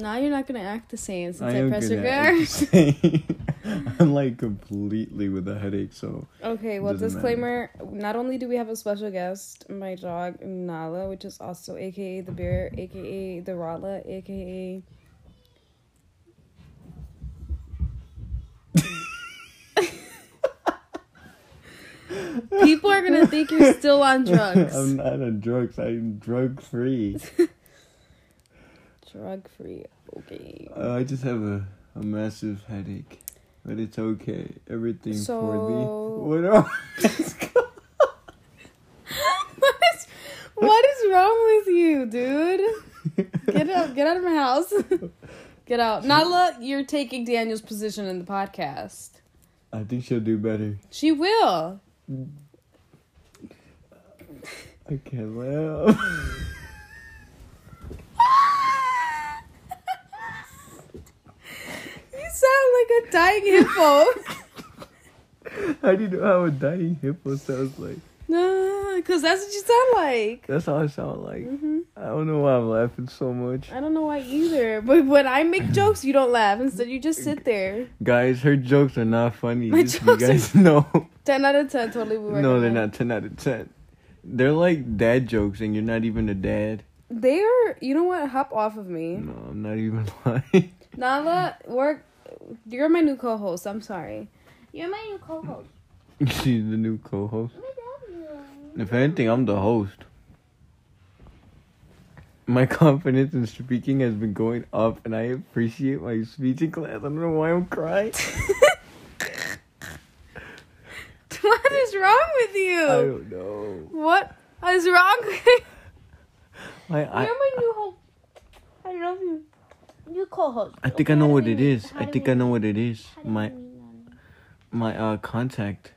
Now you're not gonna act the same since I I am press gonna record. act the same. I'm like completely with a headache, so. Okay, well, Doesn't disclaimer. Not only do we have a special guest, my dog, Nala, which is also aka the bear, aka the Rottla, aka... People are gonna think you're still on drugs. I'm not on drugs. I'm drug free. Drug free. Okay. I just have a massive headache, but it's okay. Everything for the. What is wrong with you, dude? Get out of my house. Get out. Nala, you're taking Daniel's position in the podcast. I think she'll do better. She will. I can't laugh. You sound like a dying hippo. How do you know how a dying hippo sounds like? No, because that's what you sound like. That's how I sound like. Mm-hmm. I don't know why I'm laughing so much. I don't know why either. But when I make jokes, you don't laugh. Instead, you just sit there. Guys, her jokes are not funny. My Just so you jokes guys know. 10 out of 10 totally would No, they're recommend. not 10 out of 10. They're like dad jokes, and you're not even a dad. They're, you know what? Hop off of me. No, I'm not even lying. Nala, you're my new co-host. I'm sorry. You're my new co-host. She's the new co-host. If anything, I'm the host. My confidence in speaking has been going up, and I appreciate my speech class. I don't know why I'm crying. What is wrong with you? I don't know. What is wrong with you? I You're my new host. I love you. New co-host. I think I know what it is. I think I know what it is. My contact.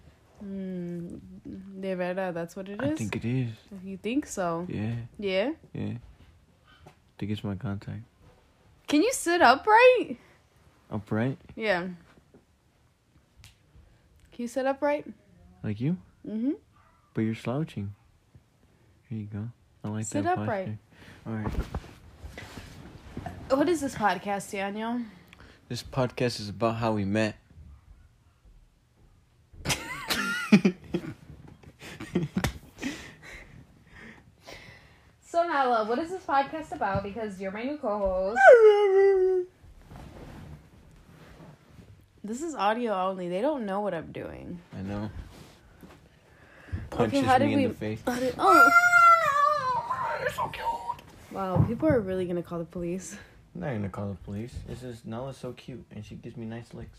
De verdad, that's what it is? I think it is. If you think so. Yeah. Yeah? Yeah. I think it's my contact. Can you sit upright? Upright? Yeah. Can you sit upright? Like you? Mm-hmm. But you're slouching. Here you go. I like Sit that upright. posture. Alright. What is this podcast, Daniel? This podcast is about how we met. So, Nala, what is this podcast about? Because you're my new co-host. This is audio only. They don't know what I'm doing. I know. Punches how did me we... in the face. Oh. You're so cute. Wow, people are really going to call the police. I'm not gonna call the police. It's just Nala's so cute, and she gives me nice licks.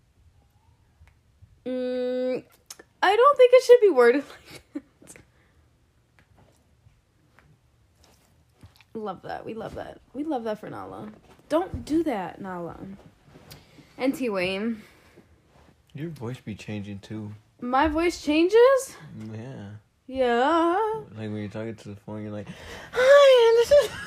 I don't think it should be worded like that. Love that. We love that. We love that for Nala. Don't do that, Nala. Anyway. Your voice be changing too. My voice changes? Yeah. Yeah. Like when you're talking to the phone, you're like, Hi, this is...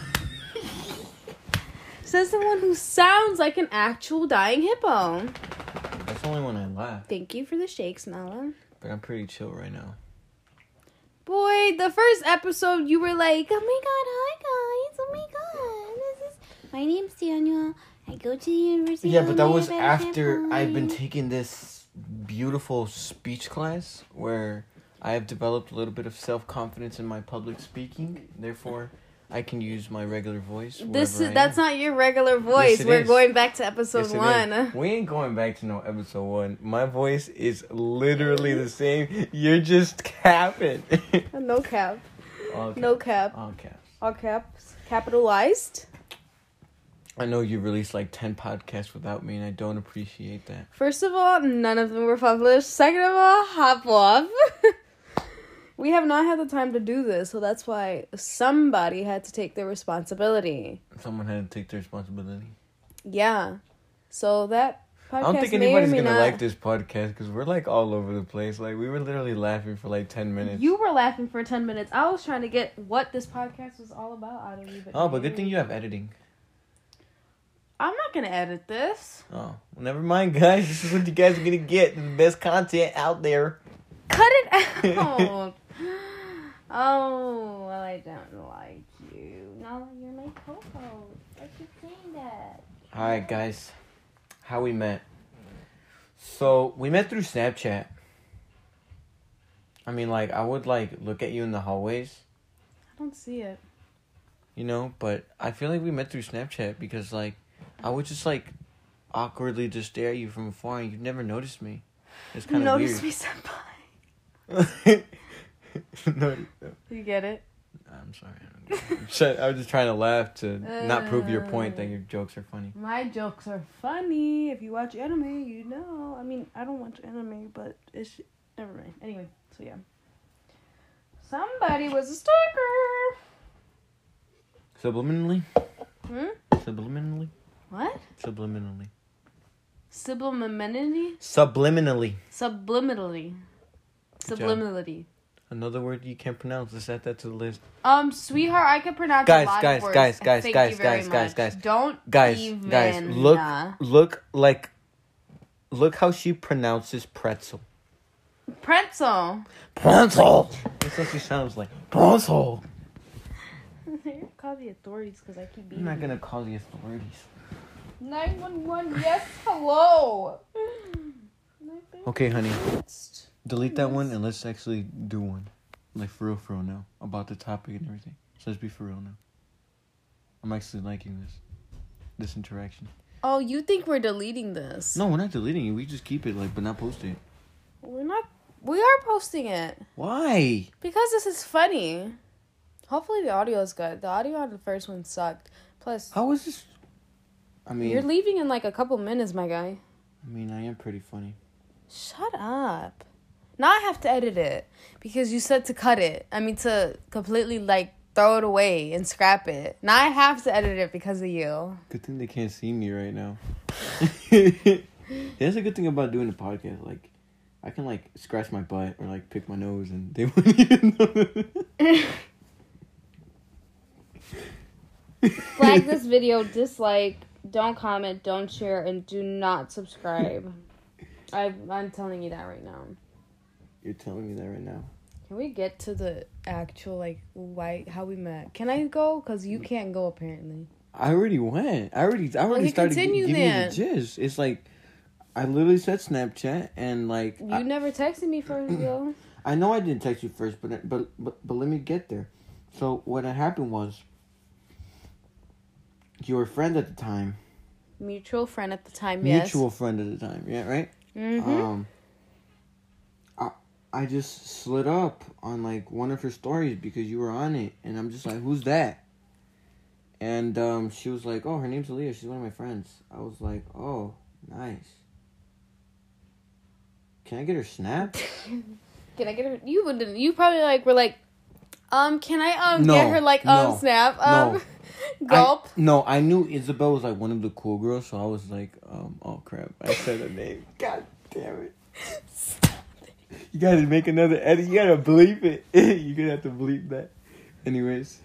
Says someone who sounds like an actual dying hippo. that's only when I laugh. Thank you for the shakes, Nala. But I'm pretty chill right now. Boy, the first episode you were like, oh my god, hi guys, oh my god, my name's Daniel, I go to the University Yeah, of but that was Alabama, after Champaign." I've been taking this beautiful speech class where I have developed a little bit of self-confidence in my public speaking. Therefore, I can use my regular voice. That's not your regular voice. Yes, it We're is. going back to episode Yes, it 1. is. We ain't going back to no episode 1. My voice is literally the same. You're just capping. No cap. All caps. No cap. All caps. All caps. Capitalized. I know you released like 10 podcasts without me, and I don't appreciate that. First of all, none of them were published. Second of all, hop off. We have not had the time to do this, so that's why somebody had to take the responsibility. Someone had to take the responsibility. Yeah. So that podcast I don't think may anybody's or may gonna not... like this podcast because we're like all over the place. Like we were literally laughing for like 10 minutes. You were laughing for 10 minutes. I was trying to get what this podcast was all about out of you. But good thing you have editing. I'm not going to edit this. Oh, well, never mind, guys. This is what you guys are gonna get. The best content out there. Cut it out. Oh, well, I don't like you. No, you're my co-host. I keep saying that. Hi guys, how we met? So we met through Snapchat. I mean, like I would like look at you in the hallways, I don't see it. you know, but I feel like we met through Snapchat because like I would just like awkwardly just stare at you from afar and you'd never notice me. It's kind of weird. Notice me senpai. No, You get it? I'm sorry. I was just trying to laugh to not prove your point that your jokes are funny. My jokes are funny. If you watch anime, you know. I mean, I don't watch anime, but it's... Never mind. Anyway, so yeah. Somebody was a stalker. Subliminally? Hmm? Subliminally? What? Subliminally. Subliminally? Subliminally. Subliminally. Good job. Subliminally. Another word you can't pronounce. Let's add that to the list. Sweetheart, I can pronounce a lot of words. Guys. Thank you very much. Don't Guys, even. look how she pronounces pretzel. Pretzel. Pretzel. That's what she sounds like. Pretzel. Call the authorities because I keep being. I'm not gonna call the authorities. 911. Yes, hello. Okay, honey. Delete that one and let's actually do one. Like for real now. About the topic and everything. So let's be for real now. I'm actually liking this interaction. Oh, you think we're deleting this? No, we're not deleting it. We just keep it but not post it. We're not. We are posting it. Why? Because this is funny. Hopefully the audio is good. The audio on the first one sucked. Plus, how is this? I mean, you're leaving in like a couple minutes, my guy. I mean, I am pretty funny. Shut up. Now I have to edit it because you said to cut it. I mean, to completely like throw it away and scrap it. Now I have to edit it because of you. Good thing they can't see me right now. That's a good thing about doing a podcast. Like, I can like scratch my butt or like pick my nose and they wouldn't even know. Flag this video, dislike, don't comment, don't share, and do not subscribe. I'm telling you that right now. You're telling me that right now. Can we get to the actual, like, how we met? Can I go? Because you can't go, apparently. I already went. I already started giving you the gist. It's like, I literally said Snapchat, and like... You never texted me first, though. I know I didn't text you first, but let me get there. So, what had happened was, you were a friend at the time. Mutual friend at the time, yes. Mutual friend at the time, yeah, right? Mm-hmm. I just slid up on, like, one of her stories because you were on it. And I'm just like, who's that? And she was like, oh, her name's Aaliyah. She's one of my friends. I was like, oh, nice. Can I get her snap? Can I get her? You wouldn't. You probably, like, were like, can I, no, get her, like, snap? No. Gulp. I knew Isabel was, like, one of the cool girls. So I was like, oh, crap. I said her name. God damn it. You gotta make another edit. You gotta bleep it. You're gonna have to bleep that. Anyways.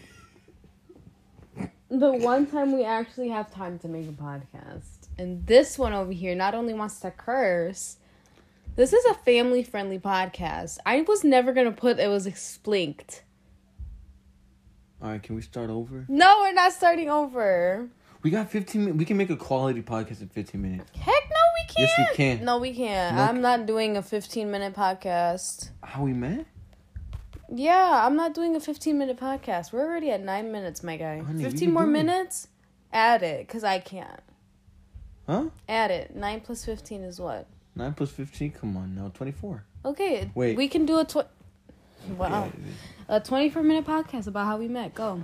The one time we actually have time to make a podcast. And this one over here not only wants to curse. This is a family-friendly podcast. I was never gonna put it was explained. Alright, can we start over? No, we're not starting over. We got 15 minutes. We can make a quality podcast in 15 minutes. Heck no, we can't. Yes, we can. No, we can't. Look. I'm not doing a 15-minute podcast. How we met? Yeah, I'm not doing a 15-minute podcast. We're already at 9 minutes, my guy. Honey, 15 more minutes? Add it, because I can't. Huh? Add it. 9 plus 15 is what? 9 plus 15? Come on now. 24. Okay. Wait. We can do a... Wow. Yeah, a 24-minute podcast about how we met. Go.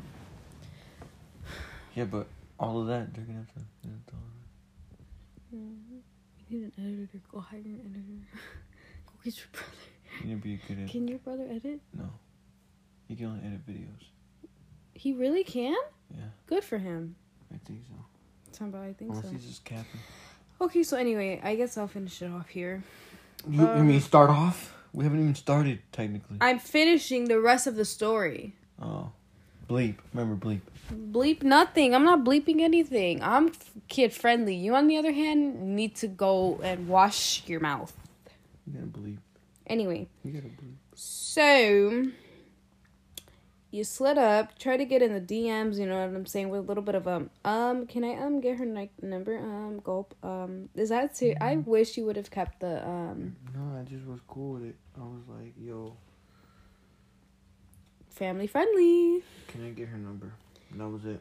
Yeah, but all of that, they're going to have to... You need an editor. Go hire an editor. Go get your brother. You need to be a good editor. Can your brother edit? No. He can only edit videos. He really can? Yeah. Good for him. I think so. Somebody, I think Unless so. he's just capping. Okay, so anyway, I guess I'll finish it off here. You mean start off? We haven't even started, technically. I'm finishing the rest of the story. Oh. Bleep. Remember bleep. Bleep nothing. I'm not bleeping anything. I'm kid friendly. You, on the other hand, need to go and wash your mouth. You gotta bleep. Anyway. You gotta bleep. So, you slid up, try to get in the DMs, you know what I'm saying, with a little bit of can I get her number? Gulp. Is that serious? I wish you would have kept the No, I just was cool with it. I was like, yo, family friendly. can I get her number? And that was it.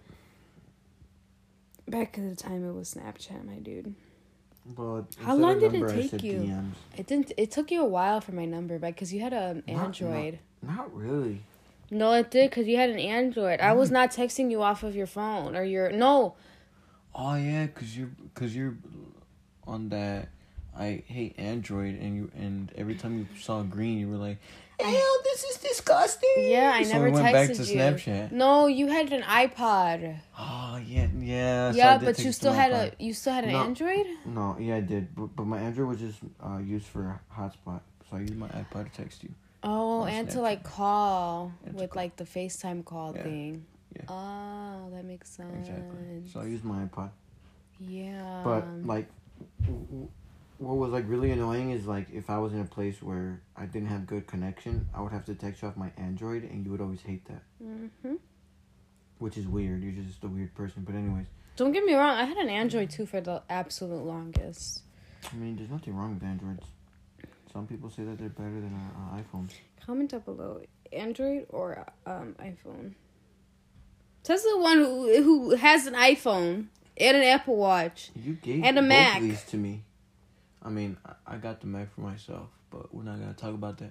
Back at the time, it was Snapchat, my dude. But how long did it I take said you? DMs. It didn't. It took you a while for my number, but because you had an Android. Not really. No, it did because you had an Android. I was not texting you off of your phone or your no. Oh yeah, cause you're on that. I hate Android, and every time you saw green, you were like, "Ew, this is disgusting." Yeah, I so never we went texted back to you. Snapchat. No, you had an iPod. Oh yeah. So Yeah, I did but text you to still my had iPod. an No. Android. No, yeah, I did, but my Android was just used for hotspot, so I used my iPod to text you. Oh, On and to Snapchat. like call And to with call. like the FaceTime call Yeah. thing. Yeah. Oh, that makes sense. Exactly. So I used my iPod. Yeah. But like, what was like really annoying is like if I was in a place where I didn't have good connection, I would have to text you off my Android, and you would always hate that. Mhm. Which is weird. You're just a weird person. But anyways, Don't get me wrong. I had an Android too for the absolute longest. I mean, there's nothing wrong with Androids. Some people say that they're better than iPhones. Comment down below, Android or iPhone. Says the one who has an iPhone and an Apple Watch. You gave And a both Mac. of these to me. I mean, I got the Mac for myself, but we're not gonna talk about that.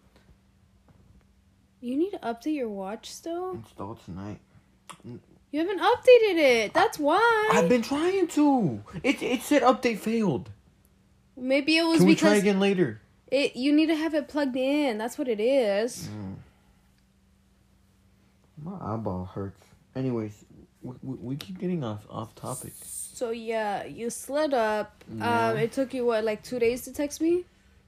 You need to update your watch still. Install tonight. You haven't updated it. That's why. I've been trying to. It said update failed. Maybe it was Can we try because again later? you need to have it plugged in. That's what it is. My eyeball hurts. Anyways, we keep getting off topic. So yeah, you slid up. Yeah. It took you what, like 2 days to text me?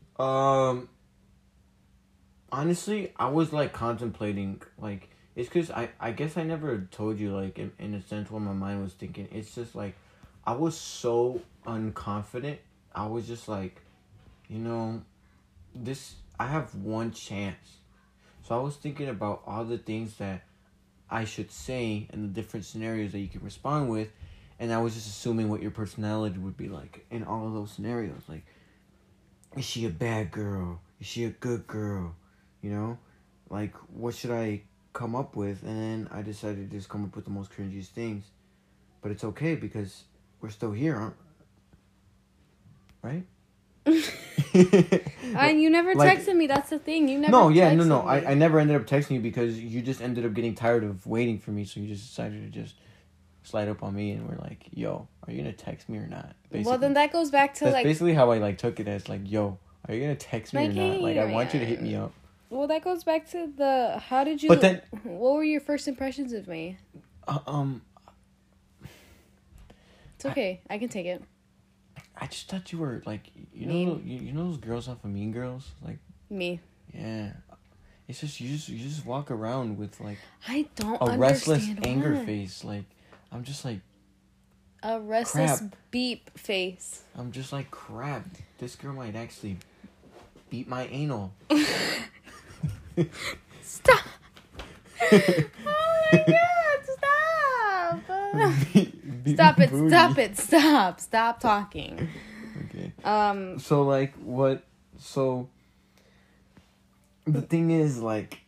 Honestly, I was like contemplating, like, it's because I guess I never told you, like, in a sense what my mind was thinking. It's just like I was so unconfident. I was just like, you know, I have one chance. So I was thinking about all the things that I should say and the different scenarios that you can respond with, and I was just assuming what your personality would be like in all of those scenarios. Like, is she a bad girl? Is she a good girl? You know? Like, what should I come up with? And then I decided to just come up with the most cringiest things. But it's okay because we're still here, right? And you never Like- texted me. That's the thing. You never. No. texted me. I never ended up texting you because you just ended up getting tired of waiting for me. So you just decided to just slide up on me, and we're like, "Yo, are you gonna text me or not?" Basically. Well, then that goes back to That's like. basically how I like took it as like, "Yo, are you gonna text me Like, or not?" hey, Like, I want you to hit me up. Well, that goes back to the. How did you? But then- What were your first impressions of me? It's okay. I can take it. I just thought you were like, you Mean. know, you know those girls off of Mean Girls, like, Me. yeah. It's just you just walk around with like I don't a restless understand anger why. face. Like, I'm just like, A restless Crap. beep face. I'm just like, crap. This girl might actually beat my anal. Stop. Oh my god! Stop. Beat Stop my it! booty. Stop it! Stop talking. Okay. So like what? So the thing is, like,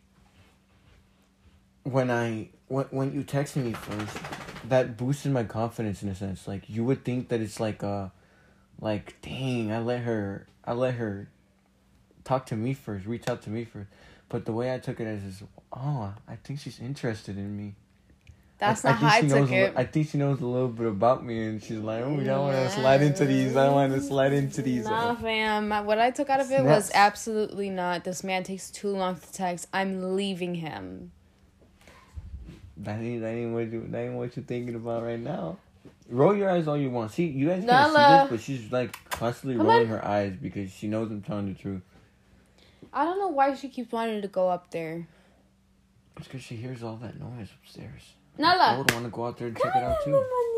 when you texted me first, that boosted my confidence in a sense. Like, you would think that it's like dang, I let her talk to me first, reach out to me first. But the way I took it as is, oh, I think she's interested in me. That's not how I took it. I think she knows a little bit about me, and she's like, oh, I want to slide into these. I want to slide into these. Nah, fam. What I took out of it was absolutely not. This man takes too long to text. I'm leaving him. That ain't what you're thinking about right now. Roll your eyes all you want. See, you guys can't Nala. see this, but she's like constantly Come rolling on. her eyes because she knows I'm telling the truth. I don't know why she keeps wanting to go up there. It's because she hears all that noise upstairs. I Nala. would want to go out there and check it out too.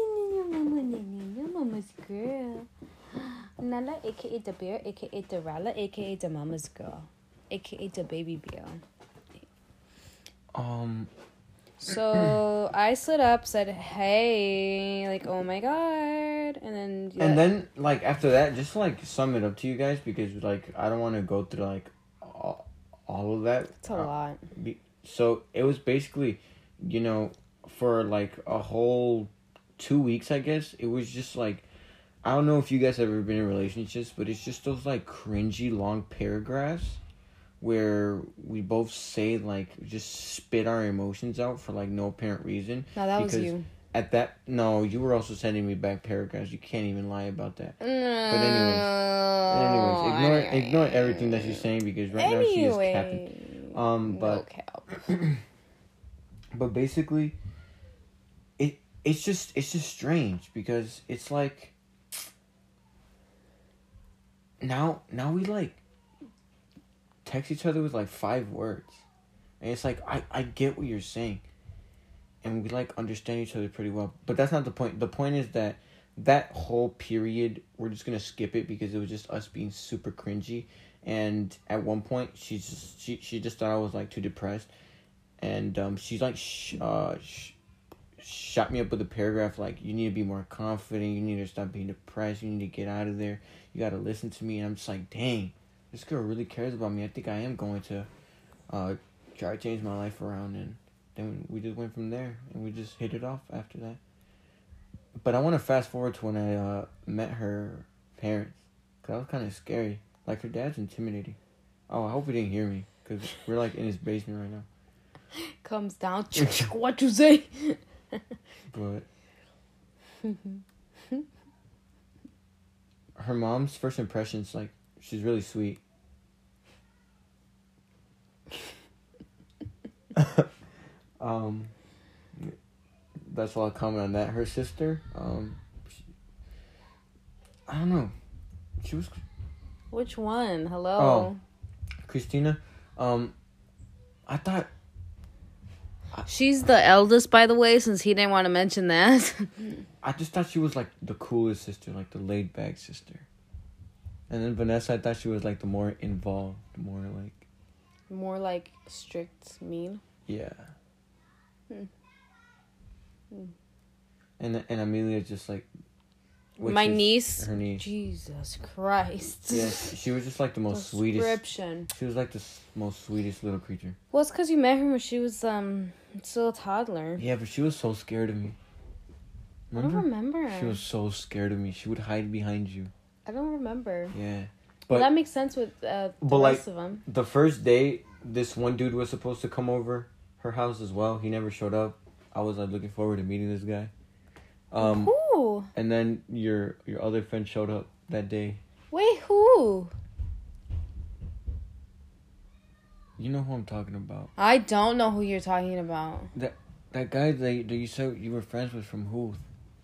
Mama's girl. Nala, aka the bear, aka the Rala, aka the mama's girl, aka the baby bear. So I slid up, said, "Hey," like, "Oh my god," and then. Yeah. And then, like, after that, just to, like, sum it up to you guys, because, like, I don't want to go through, like, all of that. It's a lot. So it was basically, you know, for like a whole 2 weeks, I guess. It was just like, I don't know if you guys have ever been in relationships, but it's just those like cringy long paragraphs where we both say like just spit our emotions out for like no apparent reason. No, that was you. No, you were also sending me back paragraphs. You can't even lie about that. But anyways, ignore everything that she's saying, because right now she is capping. But no cap. But basically, it's just strange, because it's like now we like text each other with like 5 words, and it's like I get what you're saying, and we like understand each other pretty well, but that's not the point. The point is that whole period, we're just gonna skip it, because it was just us being super cringy. And at one point she just thought I was like too depressed, and she's like shot me up with a paragraph like, "You need to be more confident, you need to stop being depressed, you need to get out of there, you gotta listen to me." And I'm just like, dang, this girl really cares about me. I think I am going to try to change my life around. And then we just went from there, and we just hit it off after that. But I want to fast forward to when I met her parents, because that was kind of scary. Like, her dad's intimidating. Oh, I hope he didn't hear me, because we're like in his basement right now. Comes down. What you say? But her mom's first impressions, like, she's really sweet. That's all I'll comment on that. Her sister, I don't know. She was. Which one? Hello. Oh, Christina. I thought. She's the eldest, by the way, since he didn't want to mention that. I just thought she was like the coolest sister, like the laid back sister. And then Vanessa, I thought she was like the more involved, more like strict, mean. Yeah. And Amelia just like. My niece. Her niece. Jesus Christ. Yes, she was just like the most sweetest. She was like the most sweetest little creature. Well, it's because you met her when she was still a toddler. Yeah, but she was so scared of me. Remember? I don't remember. She was so scared of me. She would hide behind you. I don't remember. Yeah. But that makes sense with the rest of them. The first day, this one dude was supposed to come over her house as well. He never showed up. I was like looking forward to meeting this guy. Who? And then your other friend showed up that day. Wait, who? You know who I'm talking about. I don't know who you're talking about. That guy that you said you were friends with from Huth.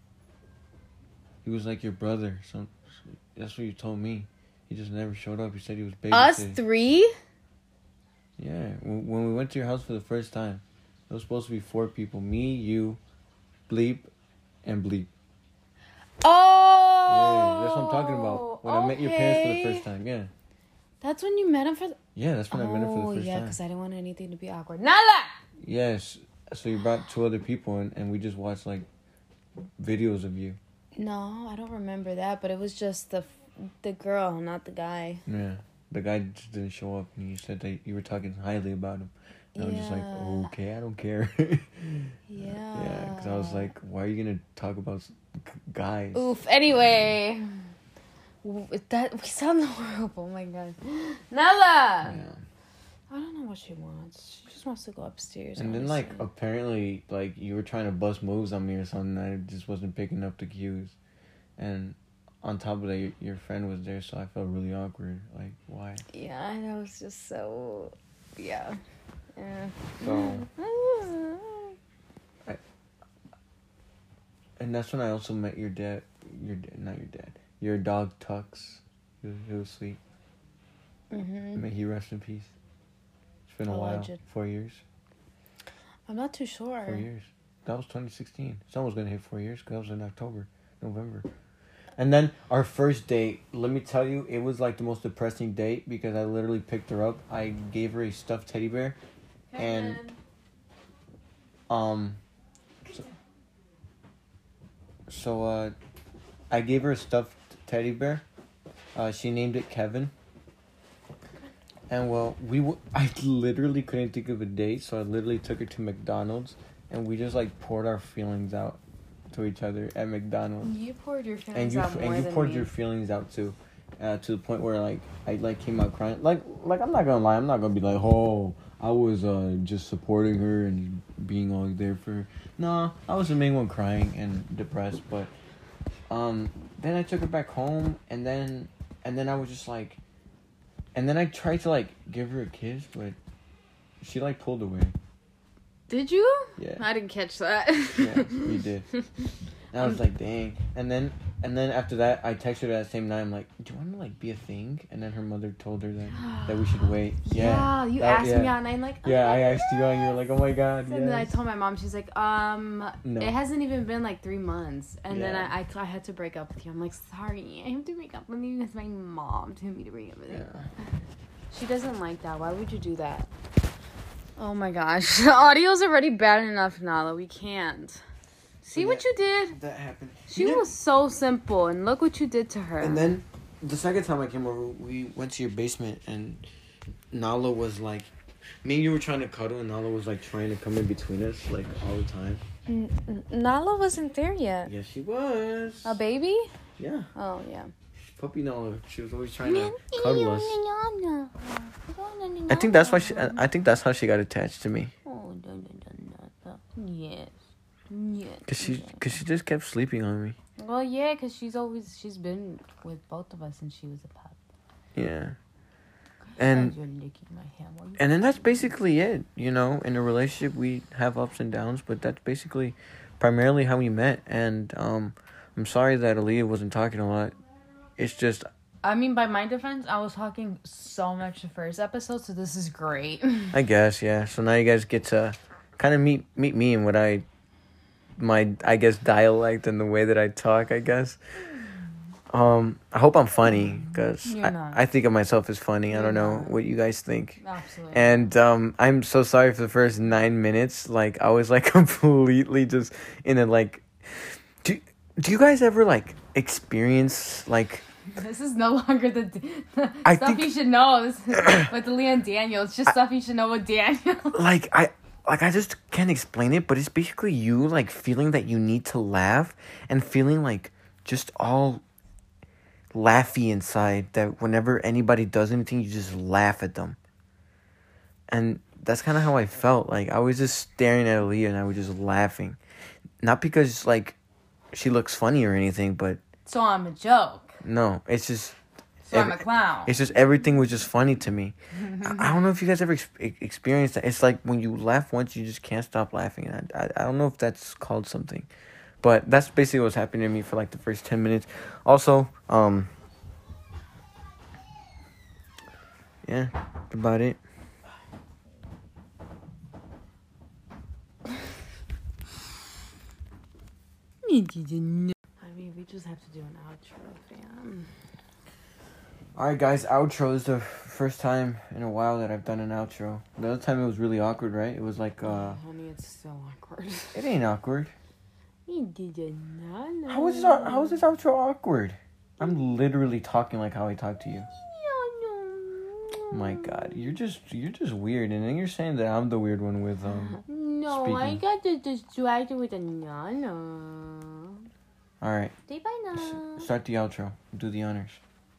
He was like your brother. So that's what you told me. He just never showed up. He said he was babysitting. Us 3? Yeah. When we went to your house for the first time, there was supposed to be 4 people. Me, you, Bleep, and Bleep. Oh! Yeah, that's what I'm talking about. When I met your parents for the first time, yeah. That's when you met him for the... Yeah, that's when I met him for the first time. Yeah, because I didn't want anything to be awkward. Nala! Yes. So you brought 2 other people, and we just watched, like, videos of you. No, I don't remember that, but it was just the girl, not the guy. Yeah. The guy just didn't show up, and you said that you were talking highly about him. And I was just like, okay, I don't care. Yeah, because I was like, why are you going to talk about guys? Oof, anyway. We sound horrible, oh my god. Nala! Yeah. I don't know what she wants. She just wants to go upstairs. And then, like, apparently, like, you were trying to bust moves on me or something. I just wasn't picking up the cues. And on top of that, your friend was there, so I felt really awkward. Like, why? Yeah, I know. It's just so... Yeah. So... And that's when I also met your dad. Not your dad. Your dog, Tux. He was sweet. Mm-hmm. May he rest in peace. It's been a while. 4 years. I'm not too sure. 4 years. That was 2016. Someone's going to hit 4 years because that was in October, November. And then our first date, let me tell you, it was like the most depressing date because I literally picked her up. I gave her a stuffed teddy bear. And So I gave her a stuffed teddy bear. She named it Kevin. And well, I literally couldn't think of a date, so I literally took her to McDonald's, and we just like poured our feelings out to each other at McDonald's. You poured your feelings out more and you poured me. your feelings out too, to the point where like I like came out crying. Like I'm not gonna lie, I'm not gonna be like, oh, I was just supporting her and being all there for her. No, I was the main one crying and depressed. But then I took her back home, and then I was just like. And then I tried to, like, give her a kiss, but she, like, pulled away. Did you? Yeah. I didn't catch that. Yeah, you did. And I was like, dang. And then after that, I texted her that same night. I'm like, do you want to, like, be a thing? And then her mother told her that we should wait. Yeah, you asked me out, and I'm like, yeah, I asked you out, and you were like, oh, my God, And then I told my mom, she's like, No. it hasn't even been, like, 3 months. And then Yeah. I had to break up with you. I'm like, sorry, I have to break up with you because my mom told me to break up with you. Yeah. She doesn't like that. Why would you do that? Oh, my gosh. The audio's already bad enough, Nala. We can't. See what you did? That happened. She was so simple, and look what you did to her. And then the second time I came over, we went to your basement, and Nala was like, me and you were trying to cuddle, and Nala was like trying to come in between us, like all the time. Nala wasn't there yet. Yes, she was. A baby? Yeah. Oh, yeah. Puppy Nala. She was always trying to cuddle us. I think that's why I think that's how she got attached to me. Yes. Yes. Cause she just kept sleeping on me. Well, yeah, because she's been with both of us since she was a pup. Yeah. You're And licking my hand. and then that's basically it. You know, in a relationship we have ups and downs, but that's basically primarily how we met. And I'm sorry that Aaliyah wasn't talking a lot. It's just. I mean, by my defense, I was talking so much the first episode, so this is great. I guess, yeah. So now you guys get to kind of meet me and what my I guess dialect and the way that I talk, I guess. I hope I'm funny, because I think of myself as funny. I don't know what you guys think. Absolutely. And I'm so sorry for the first 9 minutes. Like, I was like completely just in a like. Do you guys ever like experience like? This is no longer the I stuff think, you should know. With Leah and Daniel, it's just stuff you should know with Daniel. I just can't explain it, but it's basically you like feeling that you need to laugh and feeling like just all laughy inside, that whenever anybody does anything, you just laugh at them. And that's kind of how I felt. Like, I was just staring at Aaliyah and I was just laughing. Not because like she looks funny or anything, but So I'm a joke. no, it's just. So I'm a clown. It's just everything was just funny to me. I don't know if you guys ever experienced that. It's like when you laugh once, you just can't stop laughing. And I don't know if that's called something. But that's basically what's happening to me for like the first 10 minutes. Also, yeah, that's about it. I mean, we just have to do an outro, fam. Alright, guys, outro is the first time in a while that I've done an outro. The other time it was really awkward, right? It was like, Honey, it's still awkward. it ain't awkward. How How is this outro awkward? I'm literally talking like how I talk to you. My God, you're just weird, and then you're saying that I'm the weird one with No, speaking. I got distracted with a nana. All right, Say bye now. start the outro. Do the honors.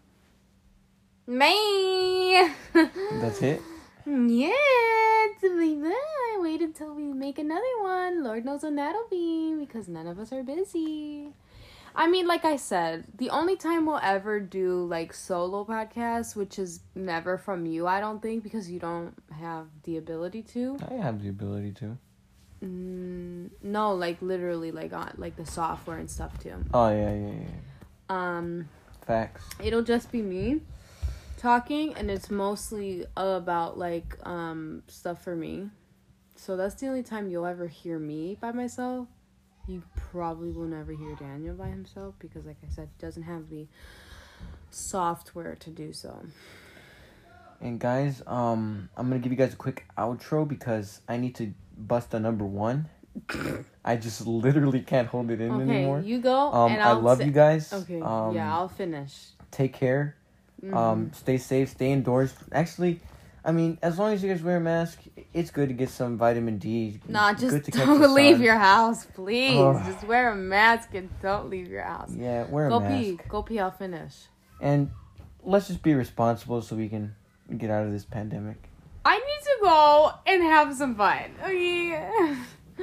Me. That's it. Yeah, bye. Wait until we make another one. Lord knows when that'll be, because none of us are busy. I mean, like I said, the only time we'll ever do like solo podcasts, which is never from you, I don't think, because you don't have the ability to. I have the ability to. No, like literally, like on like the software and stuff too. Oh yeah. Facts. It'll just be me talking, and it's mostly about like stuff for me. So that's the only time you'll ever hear me by myself. You probably will never hear Daniel by himself because, like I said, he doesn't have the software to do so. And guys, I'm gonna give you guys a quick outro because I need to bust a number 1. I just literally can't hold it in anymore. Okay, you go. And I love you guys. Okay, yeah, I'll finish. Take care. Stay safe. Stay indoors. Actually, I mean, as long as you guys wear a mask, it's good to get some vitamin D. Nah, just good to catch don't the leave sun. your house, please. Just wear a mask and don't leave your house. Yeah, wear a mask. Go pee. I'll finish. And let's just be responsible so we can get out of this pandemic. I need to go and have some fun. Okay.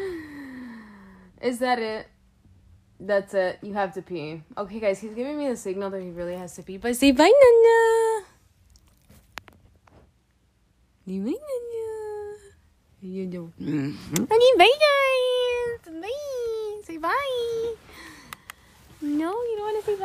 Is that it? That's it. You have to pee. Okay, guys, he's giving me the signal that he really has to pee. But say bye, Nana. Say bye, Nana. You do. Okay, bye, guys. Bye. Say bye. No, you don't want to say